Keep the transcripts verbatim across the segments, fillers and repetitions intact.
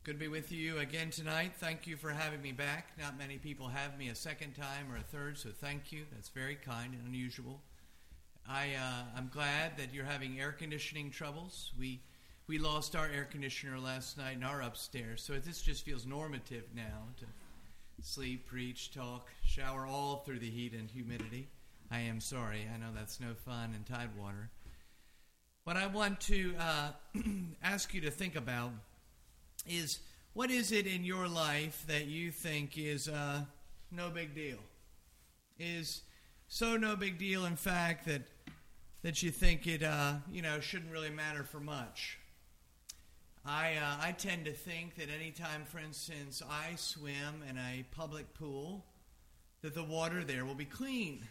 good to be with you again tonight. Thank you for having me back. Not many people have me a second time or a third, so thank you. That's very kind and unusual. I, uh, I'm glad that you're having air conditioning troubles. We we lost our air conditioner last night in our upstairs, so this just feels normative now to sleep, preach, talk, shower all through the heat and humidity. I am sorry. I know that's no fun in Tidewater. What I want to uh, ask you to think about is, what is it in your life that you think is uh, no big deal? Is so no big deal, in fact, that that you think it uh, you know shouldn't really matter for much. I uh, I tend to think that anytime, for instance, I swim in a public pool, that the water there will be clean.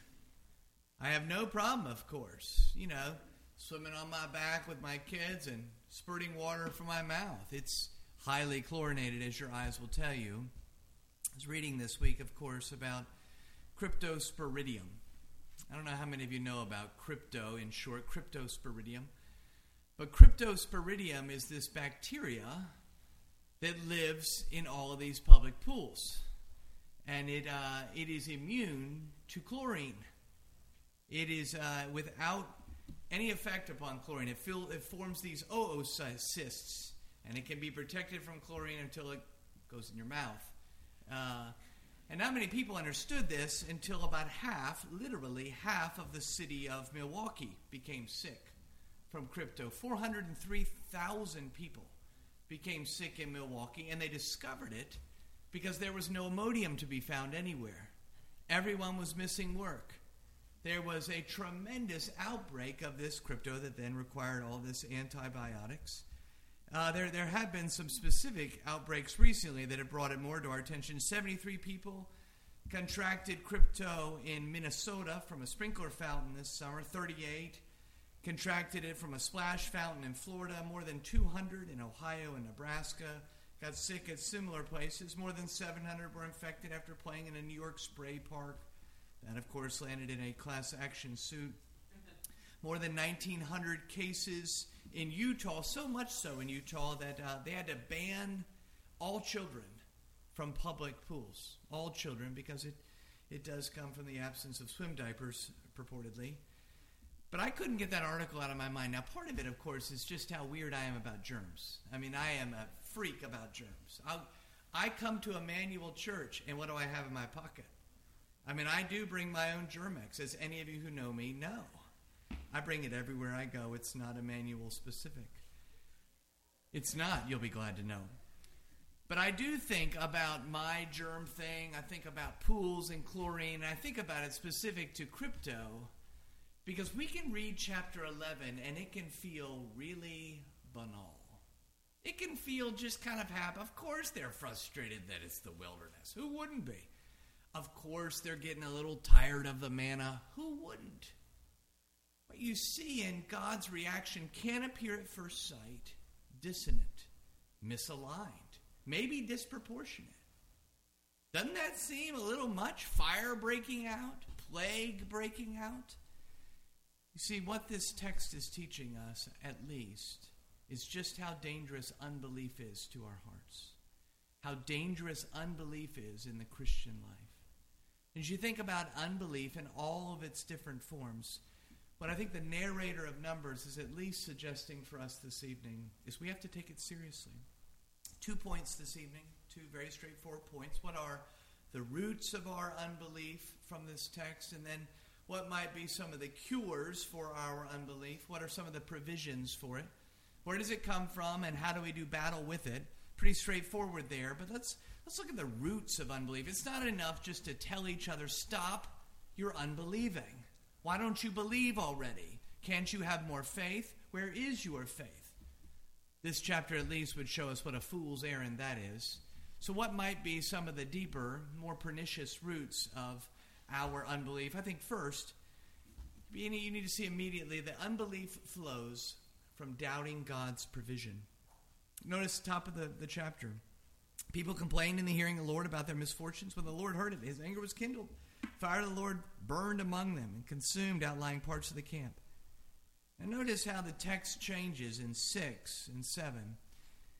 I have no problem, of course, you know, swimming on my back with my kids and spurting water from my mouth. It's highly chlorinated, as your eyes will tell you. I was reading this week, of course, about cryptosporidium. I don't know how many of you know about crypto, in short, cryptosporidium. But cryptosporidium is this bacteria that lives in all of these public pools. And it uh, it is immune to chlorine. It is uh, without any effect upon chlorine. It, fill, it forms these oocysts, and it can be protected from chlorine until it goes in your mouth. Uh, and not many people understood this until about half, literally half of the city of Milwaukee became sick from crypto. four hundred three thousand people became sick in Milwaukee, and they discovered it because there was no Imodium to be found anywhere. Everyone was missing work. There was a tremendous outbreak of this crypto that then required all this antibiotics. Uh, there, there have been some specific outbreaks recently that have brought it more to our attention. seventy-three people contracted crypto in Minnesota from a sprinkler fountain this summer. thirty-eight contracted it from a splash fountain in Florida. More than two hundred in Ohio and Nebraska got sick at similar places. More than seven hundred were infected after playing in a New York spray park. That, of course, landed in a class action suit. More than nineteen hundred cases in Utah, so much so in Utah that uh, they had to ban all children from public pools. All children, because it, it does come from the absence of swim diapers, purportedly. But I couldn't get that article out of my mind. Now, part of it, of course, is just how weird I am about germs. I mean, I am a freak about germs. I'll, I come to Emmanuel Church, and what do I have in my pocket? I mean, I do bring my own Germ-X, as any of you who know me know. I bring it everywhere I go. It's not Emmanuel specific. It's not, you'll be glad to know. But I do think about my germ thing. I think about pools and chlorine. And I think about it specific to crypto, because we can read chapter eleven and it can feel really banal. It can feel just kind of happy. Of course they're frustrated that it's the wilderness. Who wouldn't be? Of course they're getting a little tired of the manna. Who wouldn't? What you see in God's reaction can appear at first sight dissonant, misaligned, maybe disproportionate. Doesn't that seem a little much? Fire breaking out? Plague breaking out? You see, what this text is teaching us, at least, is just how dangerous unbelief is to our hearts. How dangerous unbelief is in the Christian life. As you think about unbelief in all of its different forms, what I think the narrator of Numbers is at least suggesting for us this evening is we have to take it seriously. Two points this evening, two very straightforward points. What are the roots of our unbelief from this text? And then what might be some of the cures for our unbelief? What are some of the provisions for it? Where does it come from, and how do we do battle with it? Pretty straightforward there, but let's let's look at the roots of unbelief. It's not enough just to tell each other, stop, you're unbelieving. Why don't you believe already? Can't you have more faith? Where is your faith? This chapter at least would show us what a fool's errand that is. So what might be some of the deeper, more pernicious roots of our unbelief? I think first, you need to see immediately that unbelief flows from doubting God's provision. Notice the top of the, the chapter. People complained in the hearing of the Lord about their misfortunes. When the Lord heard it, his anger was kindled. Fire of the Lord burned among them and consumed outlying parts of the camp. And notice how the text changes in six and seven.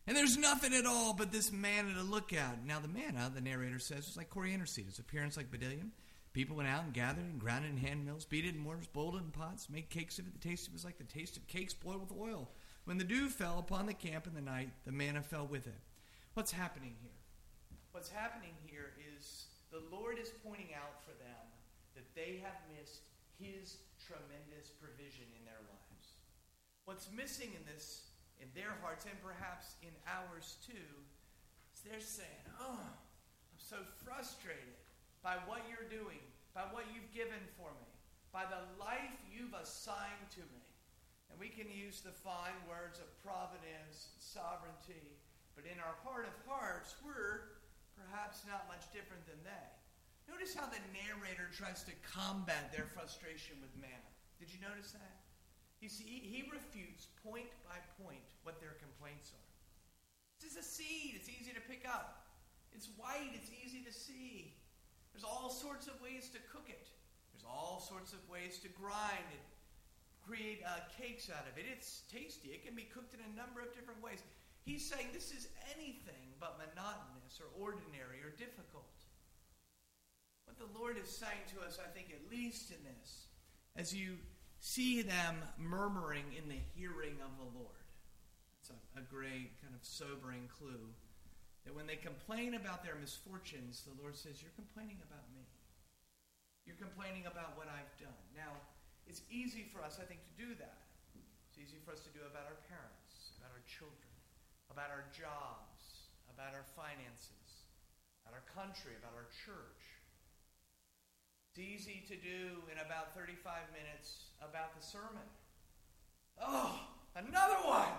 And there's nothing at all but this manna to look at. Now the manna, the narrator says, was like coriander seed. Its appearance like bdellium. People went out and gathered and ground it in hand mills, beat it in mortars, boiled it in pots, made cakes of it. The taste of it was like the taste of cakes boiled with oil. When the dew fell upon the camp in the night, the manna fell with it. What's happening here? What's happening here is the Lord is pointing out for them that they have missed His tremendous provision in their lives. What's missing in this, in their hearts, and perhaps in ours too, is they're saying, oh, I'm so frustrated by what you're doing, by what you've given for me, by the life you've assigned to me. And we can use the fine words of providence, sovereignty, but in our heart of hearts, we're perhaps not much different than they. Notice how the narrator tries to combat their frustration with manna. Did you notice that? You see, he refutes point by point what their complaints are. This is a seed. It's easy to pick up. It's white. It's easy to see. There's all sorts of ways to cook it. There's all sorts of ways to grind it, create uh, cakes out of it. It's tasty. It can be cooked in a number of different ways. He's saying this is anything but monotonous or ordinary or difficult. What the Lord is saying to us, I think, at least in this, as you see them murmuring in the hearing of the Lord, it's a, a great kind of sobering clue that when they complain about their misfortunes, the Lord says, you're complaining about me. You're complaining about what I've done. Now, it's easy for us, I think, to do that. It's easy for us to do about our parents, about our children, about our jobs, about our finances, about our country, about our church. It's easy to do in about thirty-five minutes about the sermon. Oh, another one!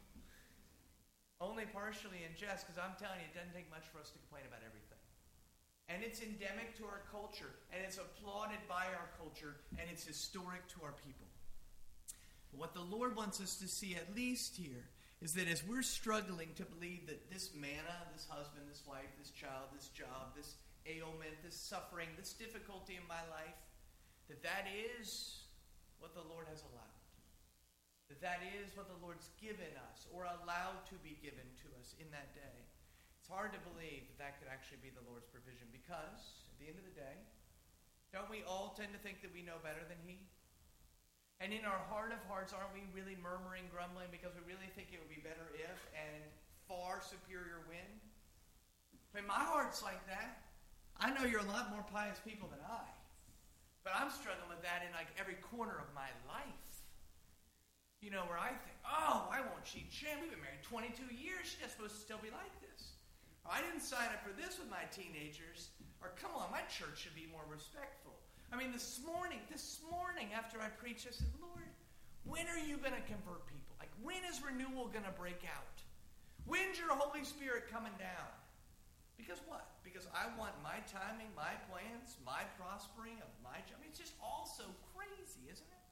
Only partially in jest, because I'm telling you, it doesn't take much for us to complain about everything. And it's endemic to our culture, and it's applauded by our culture, and it's historic to our people. But what the Lord wants us to see, at least here, is that as we're struggling to believe that this manna, this husband, this wife, this child, this job, this ailment, this suffering, this difficulty in my life, that that is what the Lord has allowed. That that is what the Lord's given us, or allowed to be given to us in that day. It's hard to believe that that could actually be the Lord's provision, because at the end of the day, don't we all tend to think that we know better than He? And in our heart of hearts, aren't we really murmuring, grumbling, because we really think it would be better if, and far superior when? I mean, my heart's like that. I know you're a lot more pious people than I, but I'm struggling with that in like every corner of my life. You know, where I think, oh, why won't she change? We've been married twenty-two years. She's not supposed to still be like this. Or, I didn't sign up for this with my teenagers. Or, come on, my church should be more respectful. I mean, this morning, this morning after I preached, I said, Lord, when are you going to convert people? Like, when is renewal going to break out? When's your Holy Spirit coming down? Because what? Because I want my timing, my plans, my prospering of my job. I mean, it's just all so crazy, isn't it?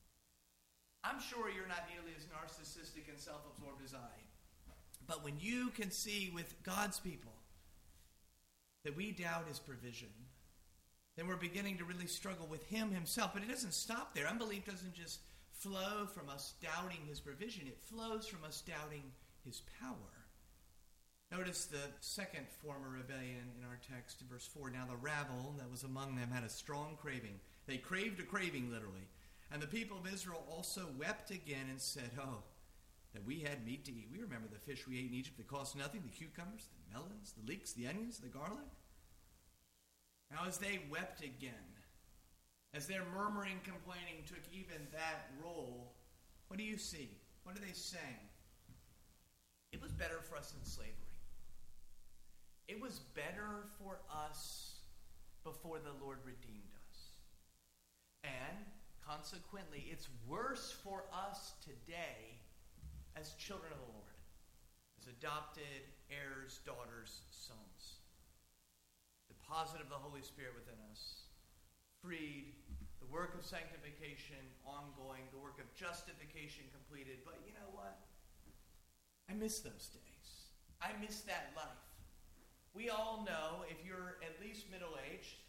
I'm sure you're not nearly as narcissistic and self-absorbed as I. But when you can see with God's people that we doubt His provision, then we're beginning to really struggle with Him Himself. But it doesn't stop there. Unbelief doesn't just flow from us doubting His provision. It flows from us doubting His power. Notice the second form of rebellion in our text in verse four. Now the rabble that was among them had a strong craving. They craved a craving, literally. And the people of Israel also wept again and said, oh, that we had meat to eat. We remember the fish we ate in Egypt that cost nothing, the cucumbers, the melons, the leeks, the onions, the garlic. Now as they wept again, as their murmuring, complaining took even that role, what do you see? What are they saying? It was better for us in slavery. It was better for us before the Lord redeemed us. And consequently, it's worse for us today as children of the Lord, as adopted heirs, daughters, sons. Deposit of the Holy Spirit within us, freed, the work of sanctification ongoing, the work of justification completed. But you know what? I miss those days. I miss that life. We all know, if you're at least middle-aged,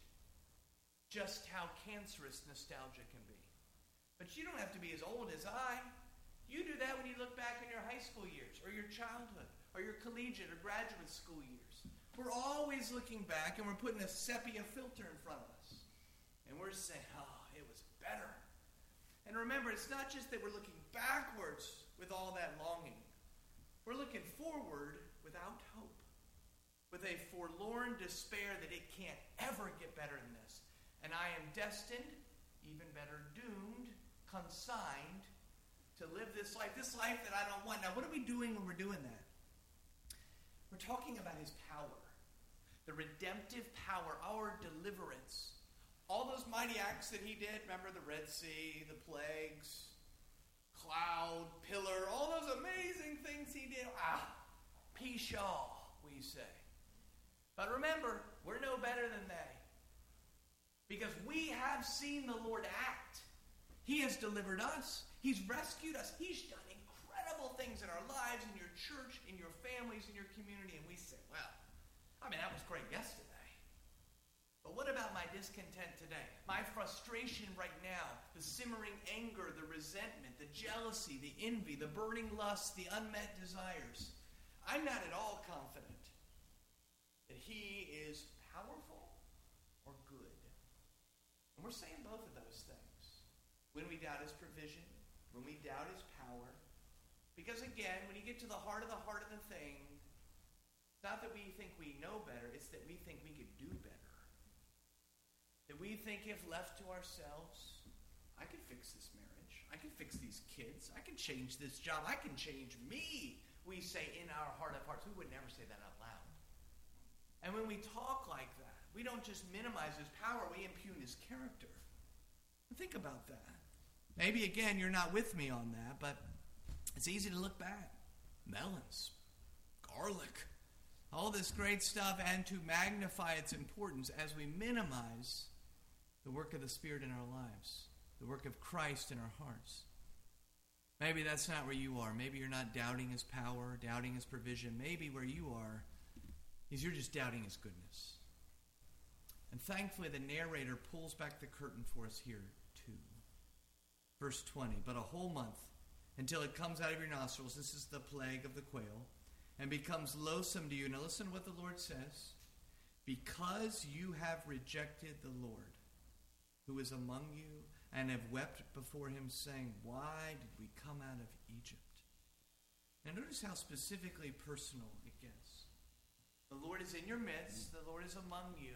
just how cancerous nostalgia can be. But you don't have to be as old as I. You do that when you look back in your high school years, or your childhood, or your collegiate or graduate school years. We're always looking back, and we're putting a sepia filter in front of us. And we're saying, oh, it was better. And remember, it's not just that we're looking backwards with all that longing. We're looking forward without hope, with a forlorn despair that it can't ever get better than this. And I am destined, even better, doomed, consigned to live this life, this life that I don't want. Now, what are we doing when we're doing that? We're talking about his power, the redemptive power, our deliverance. All those mighty acts that he did, remember the Red Sea, the plagues, cloud, pillar, all those amazing things he did. Ah, Pshaw, we say. But remember, we're no better than they. Because we have seen the Lord act. He has delivered us. He's rescued us. He's done incredible things in our lives, in your church, in your families, in your community. And we say, well, I mean, that was great yesterday. But what about my discontent today? My frustration right now, the simmering anger, the resentment, the jealousy, the envy, the burning lust, the unmet desires. I'm not at all confident that he is powerful or good. And we're saying both of those things. When we doubt his provision, when we doubt his power. Because again, when you get to the heart of the heart of the thing, it's not that we think we know better, it's that we think we could do better. That we think if left to ourselves, I can fix this marriage. I can fix these kids. I can change this job. I can change me. We say in our heart of hearts. We would never say that out loud. And when we talk like that, we don't just minimize his power. We impugn his character. Think about that. Maybe, again, you're not with me on that, but it's easy to look back. Melons, garlic, all this great stuff, and to magnify its importance as we minimize the work of the Spirit in our lives, the work of Christ in our hearts. Maybe that's not where you are. Maybe you're not doubting his power, doubting his provision. Maybe where you are is you're just doubting his goodness. And thankfully, the narrator pulls back the curtain for us here, too. Verse twenty, but a whole month until it comes out of your nostrils. This is the plague of the quail. And becomes loathsome to you. Now listen to what the Lord says. Because you have rejected the Lord, who is among you, and have wept before him, saying, why did we come out of Egypt? Now notice how specifically personal it gets. The Lord is in your midst. The Lord is among you.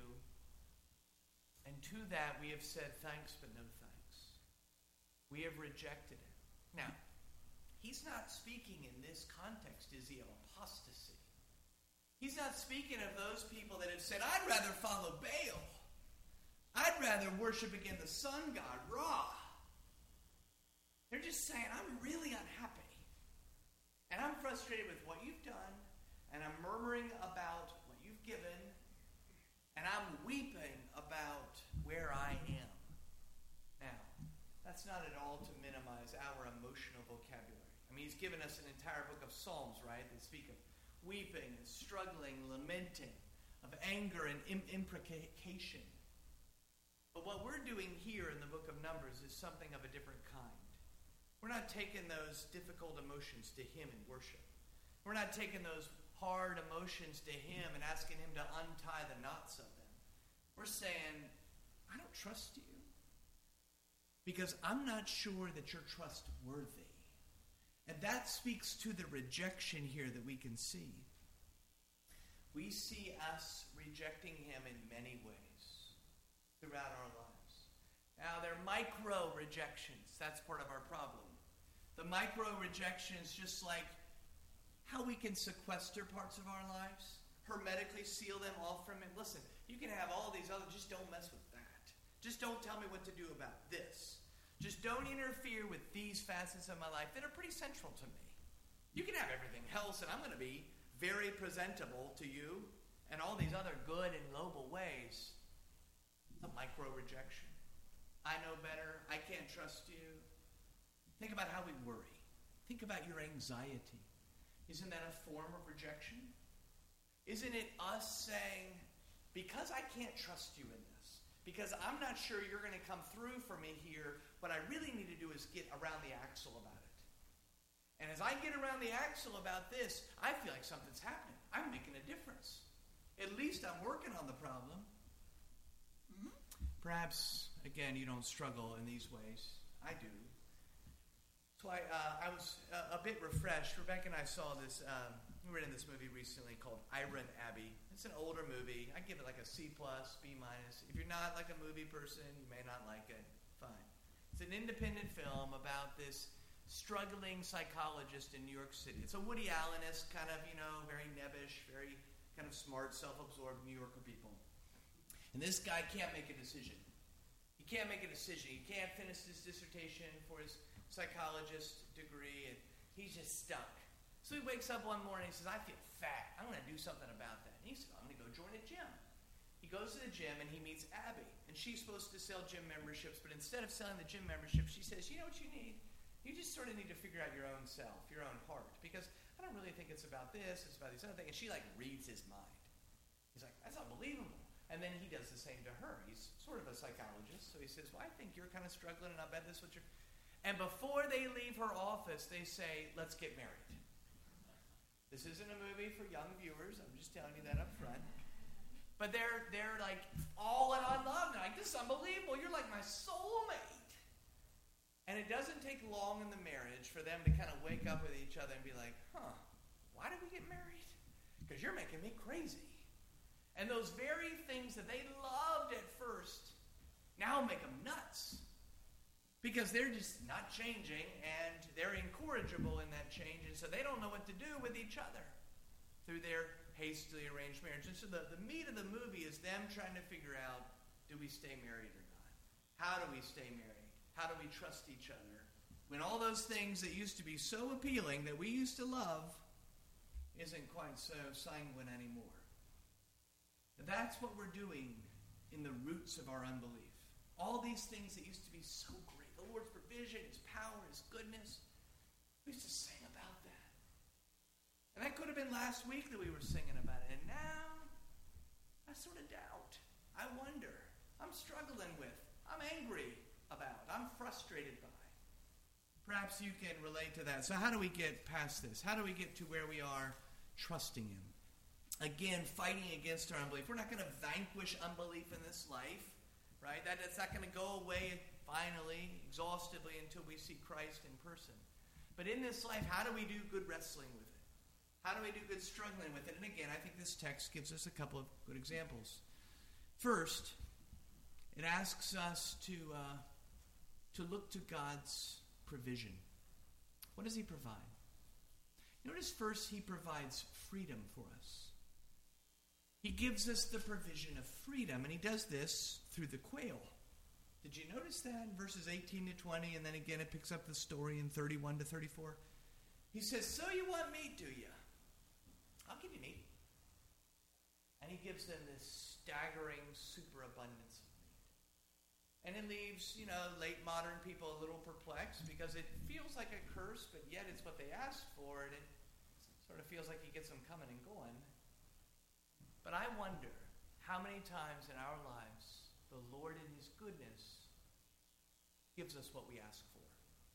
And to that we have said thanks, but no thanks. We have rejected it. Now, he's not speaking in this context, is he, of apostasy? He's not speaking of those people that have said, I'd rather follow Baal. I'd rather worship again the sun god, Ra. They're just saying, I'm really unhappy. And I'm frustrated with what you've done. And I'm murmuring about what you've given. And I'm weeping about where I am. Now, that's not at all to minimize our emotional vocabulary. I mean, he's given us an entire book of Psalms, right, that speak of weeping and struggling, lamenting, of anger and im- imprecation. But what we're doing here in the book of Numbers is something of a different kind. We're not taking those difficult emotions to him in worship. We're not taking those hard emotions to him and asking him to untie the knots of them. We're saying, I don't trust you. Because I'm not sure that you're trustworthy. And that speaks to the rejection here that we can see. We see us rejecting him in many ways throughout our lives. Now, they're micro rejections. That's part of our problem. The micro rejections, just like how we can sequester parts of our lives, hermetically seal them off from it. Listen, you can have all these other, just don't mess with that. Just don't tell me what to do about this. Just don't interfere with these facets of my life that are pretty central to me. You can have everything else, and I'm going to be very presentable to you and all these other good and noble ways. It's a micro rejection. I know better. I can't trust you. Think about how we worry. Think about your anxiety. Isn't that a form of rejection? Isn't it us saying, because I can't trust you in this, because I'm not sure you're going to come through for me here, what I really need to do is get around the axle about it. And as I get around the axle about this, I feel like something's happening. I'm making a difference. At least I'm working on the problem. Mm-hmm. Perhaps, again, you don't struggle in these ways. I do. So I, uh, I was uh, a bit refreshed. Rebecca and I saw this, um, we were in this movie recently called Ira and Abby. It's an older movie. I give it like a C plus, B minus. If you're not like a movie person, you may not like it. Fine. It's an independent film about this struggling psychologist in New York City. It's a Woody Allen-esque kind of, you know, very nebbish, very kind of smart, self-absorbed New Yorker people. And this guy can't make a decision. He can't make a decision. He can't finish his dissertation for his psychologist degree, and he's just stuck. So he wakes up one morning and says, I feel fat. I'm going to do something about that. And he said, I'm going to go join a gym. He goes to the gym and he meets Abby. And she's supposed to sell gym memberships, but instead of selling the gym membership, she says, you know what you need? You just sort of need to figure out your own self, your own heart. Because I don't really think it's about this, it's about these other things. And she like reads his mind. He's like, that's unbelievable. And then he does the same to her. He's sort of a psychologist. So he says, well, I think you're kind of struggling, and I bet this is what you're... And before they leave her office, they say, let's get married. This isn't a movie for young viewers. I'm just telling you that up front. But they're they're like all in on love. They're like, this is unbelievable. You're like my soulmate. And it doesn't take long in the marriage for them to kind of wake up with each other and be like, huh, why did we get married? Because you're making me crazy. And those very things that they loved at first now make them nuts. Because they're just not changing, and they're incorrigible in that change, and so they don't know what to do with each other through their hastily arranged marriage. And so the, the meat of the movie is them trying to figure out, do we stay married or not? How do we stay married? How do we trust each other? When all those things that used to be so appealing, that we used to love, isn't quite so sanguine anymore. And that's what we're doing in the roots of our unbelief. All these things that used to be so great. The Lord's provision, His power, His goodness. We used to sing about that. And that could have been last week that we were singing about it. And now, I sort of doubt. I wonder. I'm struggling with. I'm angry about. I'm frustrated by. Perhaps you can relate to that. So how do we get past this? How do we get to where we are trusting Him? Again, fighting against our unbelief. We're not going to vanquish unbelief in this life. Right? That, that's not going to go away finally, exhaustively, until we see Christ in person. But in this life, how do we do good wrestling with it? How do we do good struggling with it? And again, I think this text gives us a couple of good examples. First, it asks us to, uh, to look to God's provision. What does He provide? Notice first, He provides freedom for us. He gives us the provision of freedom, and He does this through the quail. Did you notice that in verses eighteen to twenty, and then again it picks up the story in thirty-one to thirty-four? He says, so you want meat, do you? I'll give you meat. And He gives them this staggering superabundance of meat. And it leaves, you know, late modern people a little perplexed because it feels like a curse, but yet it's what they asked for, and it sort of feels like He gets them coming and going. But I wonder how many times in our lives the Lord in His goodness gives us what we ask for.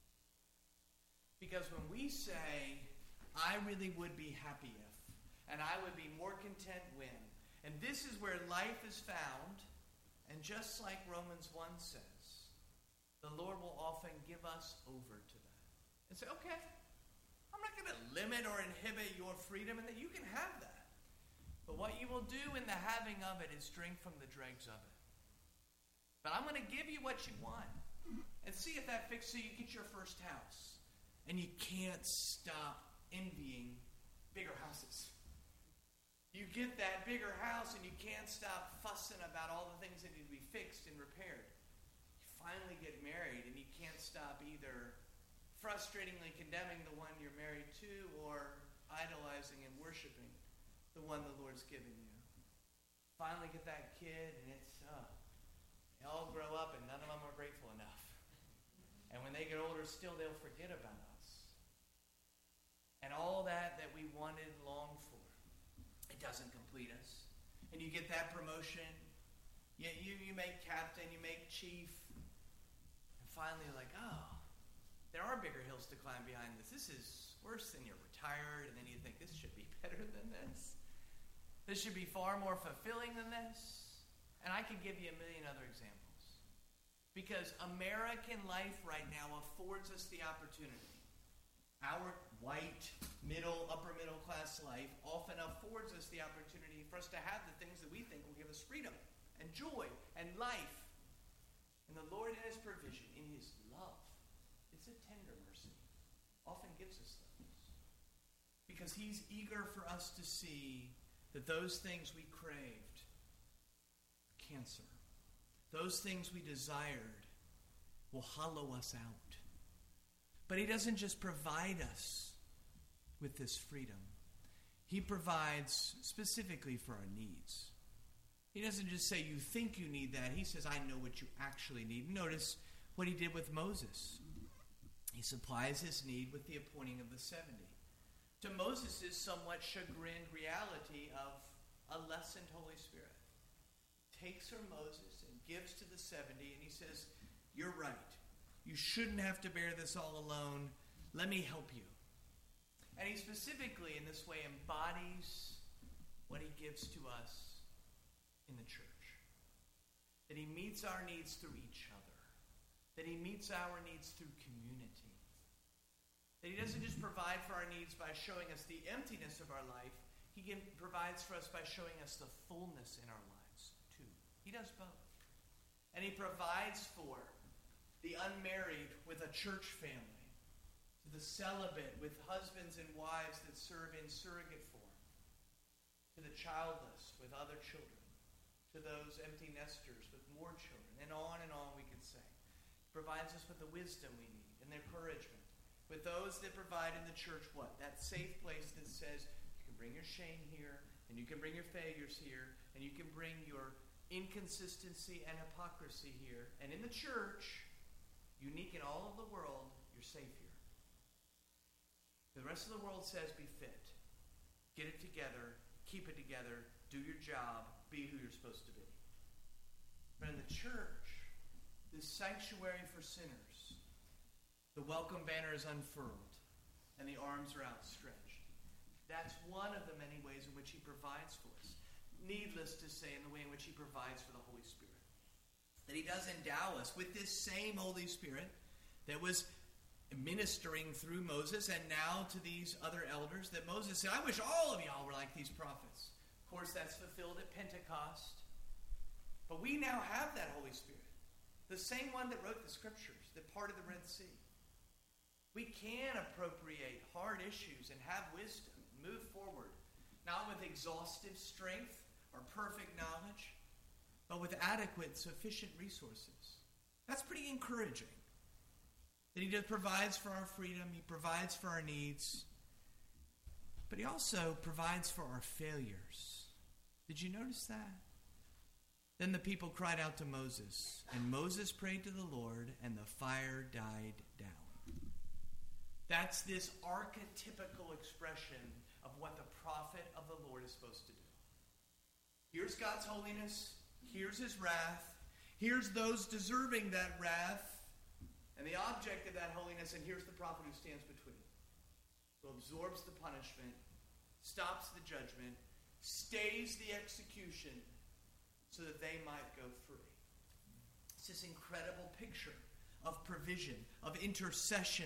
Because when we say, I really would be happy if, and I would be more content when, and this is where life is found, and just like Romans one says, the Lord will often give us over to that. And say, okay, I'm not going to limit or inhibit your freedom, and that you can have that. But what you will do in the having of it is drink from the dregs of it. But I'm going to give you what you want. And see if that fixes you. You get your first house. And you can't stop envying bigger houses. You get that bigger house and you can't stop fussing about all the things that need to be fixed and repaired. You finally get married and you can't stop either frustratingly condemning the one you're married to or idolizing and worshiping the one the Lord's given you. Finally get that kid, and it's, uh, they all grow up, and none of them are grateful enough. And when they get older, still they'll forget about us. And all that that we wanted, longed for, it doesn't complete us. And you get that promotion, you, you, you make captain, you make chief, and finally you're like, oh, there are bigger hills to climb behind this. This is worse than you're retired, and then you think, this should be better than this. This should be far more fulfilling than this. And I could give you a million other examples. Because American life right now affords us the opportunity. Our white, middle, upper middle class life often affords us the opportunity for us to have the things that we think will give us freedom and joy and life. And the Lord in his provision, in his love, it's a tender mercy, often gives us those. Because he's eager for us to see that those things we craved, cancer, those things we desired, will hollow us out. But he doesn't just provide us with this freedom. He provides specifically for our needs. He doesn't just say, you think you need that. He says, I know what you actually need. Notice what he did with Moses. He supplies his need with the appointing of the seventy. To Moses' somewhat chagrined reality of a lessened Holy Spirit. Takes from Moses and gives to the seventy, and he says, you're right. You shouldn't have to bear this all alone. Let me help you. And he specifically, in this way, embodies what he gives to us in the church. That he meets our needs through each other. That he meets our needs through community. That he doesn't just provide for our needs by showing us the emptiness of our life. He can, provides for us by showing us the fullness in our lives, too. He does both. And he provides for the unmarried with a church family, to the celibate with husbands and wives that serve in surrogate form, to the childless with other children, to those empty nesters with more children, and on and on we could say. He provides us with the wisdom we need and the encouragement. With those that provide in the church what? That safe place that says you can bring your shame here, and you can bring your failures here, and you can bring your inconsistency and hypocrisy here. And in the church, unique in all of the world, you're safe here. The rest of the world says be fit. Get it together. Keep it together. Do your job. Be who you're supposed to be. But in the church, this sanctuary for sinners, the welcome banner is unfurled and the arms are outstretched. That's one of the many ways in which he provides for us. Needless to say, in the way in which he provides for the Holy Spirit. That he does endow us with this same Holy Spirit that was ministering through Moses and now to these other elders, that Moses said, I wish all of y'all were like these prophets. Of course, that's fulfilled at Pentecost. But we now have that Holy Spirit. The same one that wrote the scriptures, that parted the Red Sea. We can appropriate hard issues and have wisdom and move forward, not with exhaustive strength or perfect knowledge, but with adequate, sufficient resources. That's pretty encouraging. That he just provides for our freedom, he provides for our needs, but he also provides for our failures. Did you notice that? Then the people cried out to Moses, and Moses prayed to the Lord, and the fire died down. That's this archetypical expression of what the prophet of the Lord is supposed to do. Here's God's holiness. Here's his wrath. Here's those deserving that wrath and the object of that holiness, and here's the prophet who stands between. Who absorbs the punishment, stops the judgment, stays the execution so that they might go free. It's this incredible picture of provision, of intercession.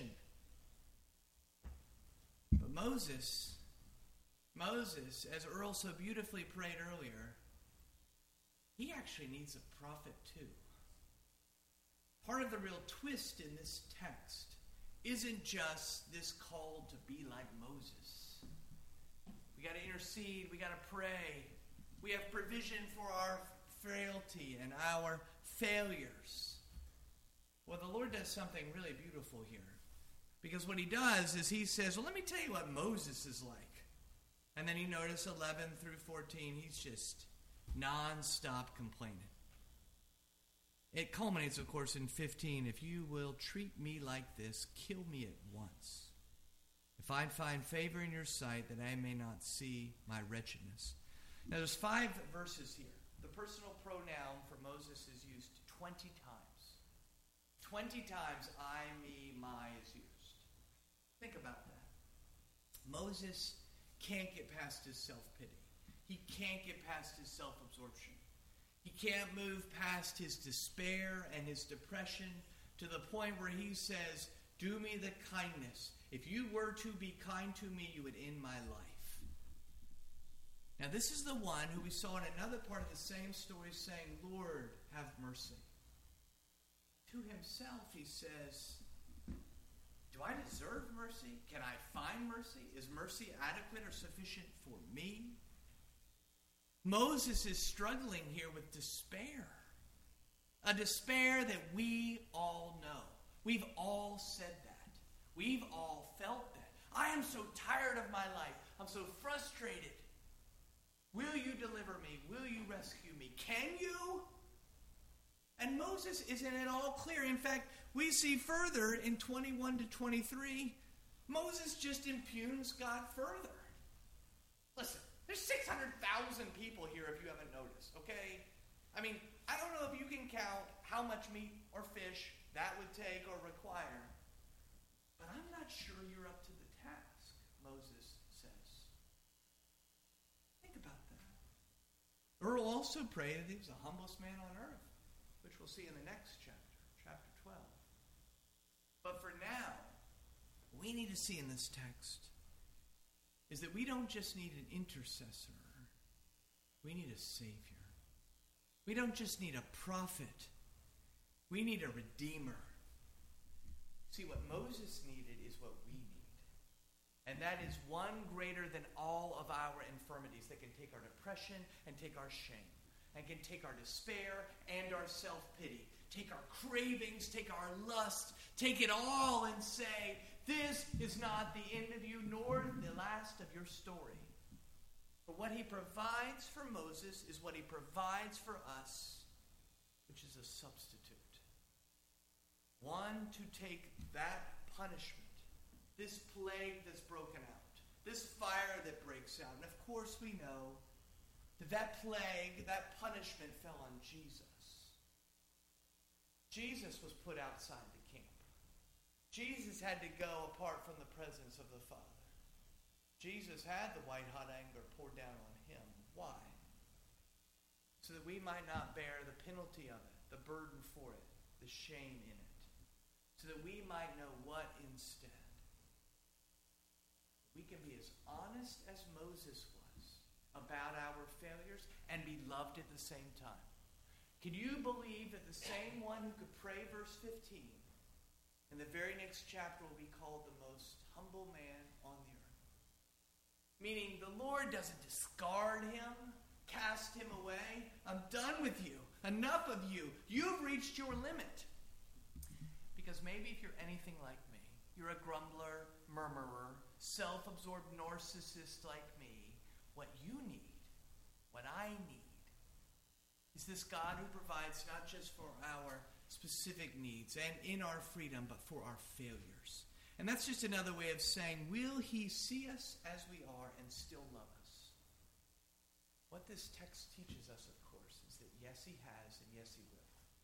But Moses, Moses, as Earl so beautifully prayed earlier, he actually needs a prophet too. Part of the real twist in this text isn't just this call to be like Moses. We got to intercede. We got to pray. We have provision for our frailty and our failures. Well, the Lord does something really beautiful here. Because what he does is he says, well, let me tell you what Moses is like. And then you notice eleven through fourteen, he's just non-stop complaining. It culminates, of course, in fifteen. If you will treat me like this, kill me at once. If I find favor in your sight, that I may not see my wretchedness. Now, there's five verses here. The personal pronoun for Moses is used twenty times. Twenty times I, me, my is used. Think about that. Moses can't get past his self-pity. He can't get past his self-absorption. He can't move past his despair and his depression to the point where he says, do me the kindness. If you were to be kind to me, you would end my life. Now this is the one who we saw in another part of the same story saying, Lord, have mercy. To himself he says, do I deserve mercy? Can I find mercy? Is mercy adequate or sufficient for me? Moses is struggling here with despair. A despair that we all know. We've all said that. We've all felt that. I am so tired of my life. I'm so frustrated. Will you deliver me? Will you rescue me? Can you? And Moses isn't at all clear. In fact, we see further in twenty-one to twenty-three, Moses just impugns God further. Listen, there's six hundred thousand people here if you haven't noticed, okay? I mean, I don't know if you can count how much meat or fish that would take or require, but I'm not sure you're up to the task, Moses says. Think about that. Earl also prayed that he was the humblest man on earth, which we'll see in the next chapter, chapter twelve. But for now, what we need to see in this text is that we don't just need an intercessor. We need a Savior. We don't just need a prophet. We need a Redeemer. See, what Moses needed is what we need. And that is one greater than all of our infirmities that can take our depression and take our shame. And can take our despair and our self-pity. Take our cravings, take our lust, take it all and say, this is not the end of you nor the last of your story. But what he provides for Moses is what he provides for us, which is a substitute. One to take that punishment, this plague that's broken out, this fire that breaks out. And of course we know that that plague, that punishment fell on Jesus. Jesus was put outside the camp. Jesus had to go apart from the presence of the Father. Jesus had the white-hot anger poured down on him. Why? So that we might not bear the penalty of it, the burden for it, the shame in it. So that we might know what instead. We can be as honest as Moses was about our failures and be loved at the same time. Can you believe that the same one who could pray verse fifteen in the very next chapter will be called the most humble man on the earth? Meaning the Lord doesn't discard him, cast him away. I'm done with you. Enough of you. You've reached your limit. Because maybe if you're anything like me, you're a grumbler, murmurer, self-absorbed narcissist like me, what you need, what I need, is this God who provides not just for our specific needs and in our freedom, but for our failures. And that's just another way of saying, will he see us as we are and still love us? What this text teaches us, of course, is that yes, he has, and yes, he will.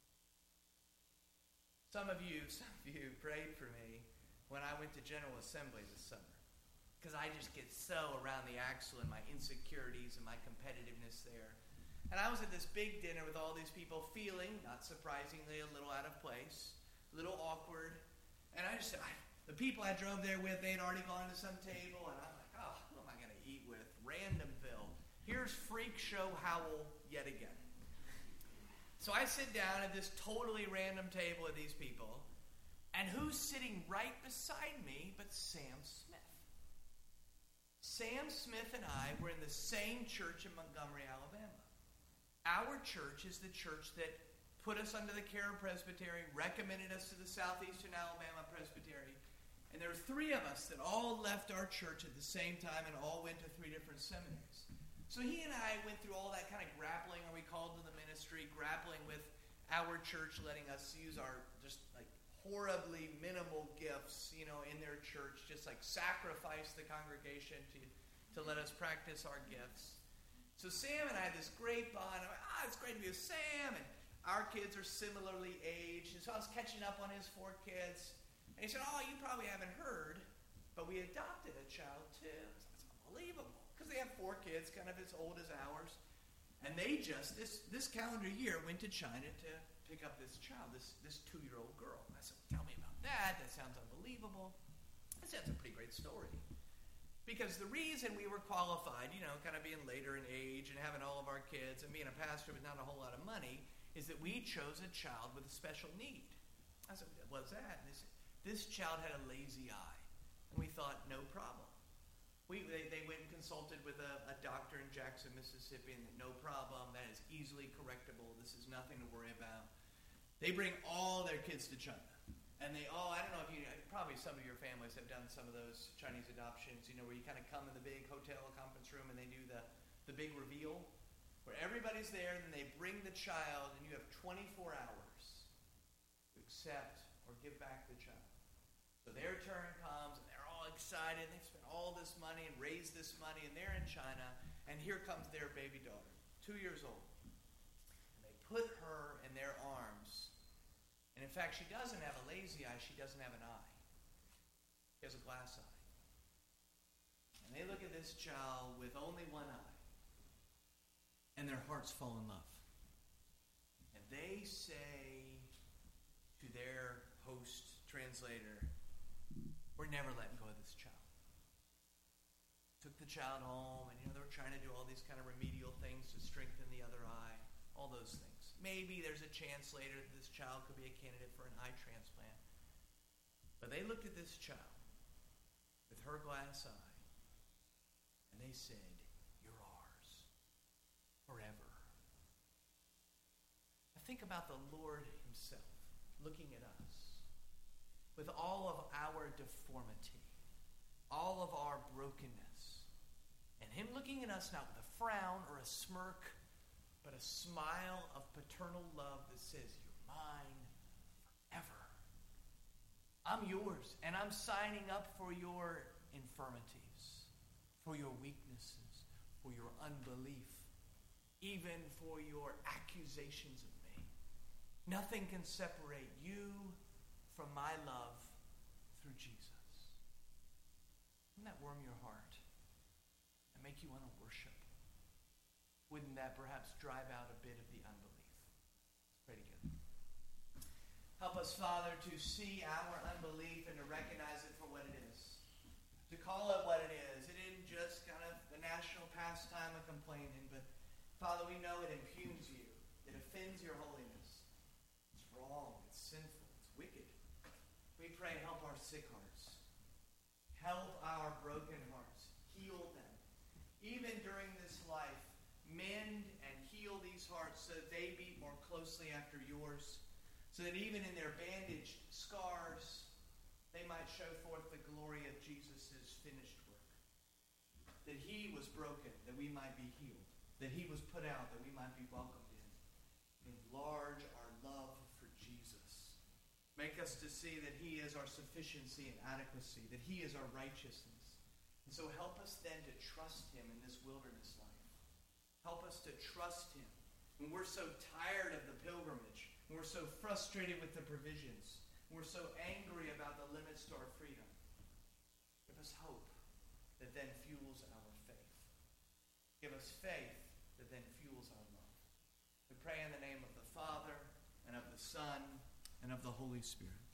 Some of you, some of you prayed for me when I went to General Assembly this summer. Because I just get so around the axle in my insecurities and my competitiveness there. And I was at this big dinner with all these people feeling, not surprisingly, a little out of place, a little awkward. And I just said, I, the people I drove there with, they had already gone to some table. And I'm like, oh, who am I going to eat with? Randomville. Here's Freak Show Howell yet again. So I sit down at this totally random table with these people. And who's sitting right beside me but Sam Smith? Sam Smith and I were in the same church in Montgomery, Alabama. Our church is the church that put us under the care of Presbytery, recommended us to the Southeastern Alabama Presbytery. And there were three of us that all left our church at the same time and all went to three different seminaries. So he and I went through all that kind of grappling, are we called to the ministry, grappling with our church letting us use our just like horribly minimal gifts, you know, in their church, just like sacrifice the congregation to, to let us practice our gifts. So Sam and I had this great bond. I'm like, ah, it's great to be with Sam. And our kids are similarly aged. And so I was catching up on his four kids. And he said, oh, you probably haven't heard, but we adopted a child too. It's unbelievable because they have four kids, kind of as old as ours, and they just this this calendar year went to China to pick up this child, this this two-year-old girl. I said, "Tell me about that. That sounds unbelievable." That sounds a pretty great story. Because the reason we were qualified, you know, kind of being later in age and having all of our kids and being a pastor with not a whole lot of money, is that we chose a child with a special need. I said, "What's that?" And they said, "This child had a lazy eye." And we thought, no problem. We, they, they went and consulted with a, a doctor in Jackson, Mississippi, and no problem. That is easily correctable. This is nothing to worry about. They bring all their kids to China. And they all, I don't know if you, probably some of your families have done some of those Chinese adoptions, you know, where you kind of come in the big hotel conference room and they do the, the big reveal, where everybody's there and then they bring the child and you have twenty-four hours to accept or give back the child. So their turn comes and they're all excited. They've spent all this money and raised this money and they're in China and here comes their baby daughter, two years old. And they put her in their arms. And in fact, she doesn't have a lazy eye. She doesn't have an eye. She has a glass eye. And they look at this child with only one eye. And their hearts fall in love. And they say to their host translator, "We're never letting go of this child." Took the child home, and you know they were trying to do all these kind of remedial things to strengthen the other eye, all those things. Maybe there's a chance later that this child could be a candidate for an eye transplant. But they looked at this child with her glass eye, and they said, "You're ours forever." I think about the Lord himself looking at us with all of our deformity, all of our brokenness, and him looking at us not with a frown or a smirk, but a smile of paternal love that says, "You're mine forever. I'm yours, and I'm signing up for your infirmities, for your weaknesses, for your unbelief, even for your accusations of me. Nothing can separate you from my love through Jesus." Wouldn't that warm your heart and make you want to worship? Wouldn't that perhaps drive out a bit of the unbelief? Let's pray together. Help us, Father, to see our unbelief and to recognize it for what it is. To call it what it is. It isn't just kind of the national pastime of complaining, but Father, we know it impugns you. It offends your holiness. It's wrong. It's sinful. It's wicked. We pray, help our sick hearts. Help our broken hearts. Heal them. Even during this life, mend and heal these hearts so that they beat more closely after yours, so that even in their bandaged scars, they might show forth the glory of Jesus' finished work. That he was broken, that we might be healed. That he was put out, that we might be welcomed in. Enlarge our love for Jesus. Make us to see that he is our sufficiency and adequacy, that he is our righteousness. And so help us then to trust him in this wilderness life. Help us to trust him when we're so tired of the pilgrimage, when we're so frustrated with the provisions, when we're so angry about the limits to our freedom. Give us hope that then fuels our faith. Give us faith that then fuels our love. We pray in the name of the Father, and of the Son, and of the Holy Spirit.